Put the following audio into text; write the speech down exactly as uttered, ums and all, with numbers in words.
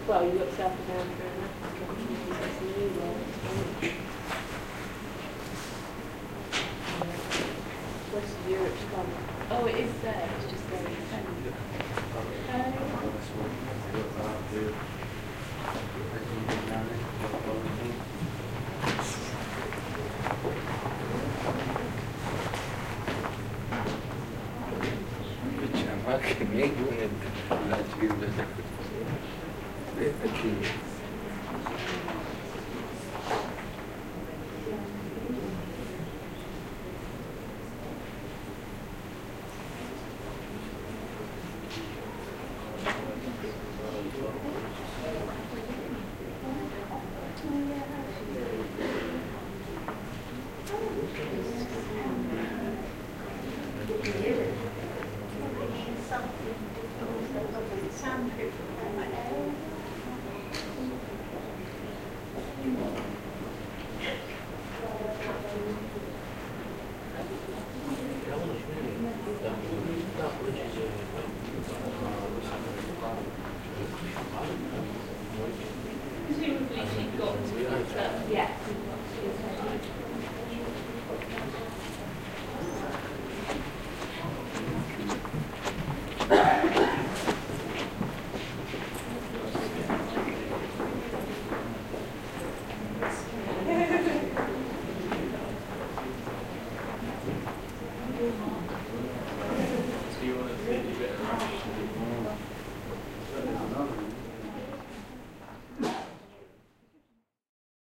Well, you got South America and West Europe's coming. Oh, it is there. It's just there. الشماك ميجون لا تجيب لك بيت أكيد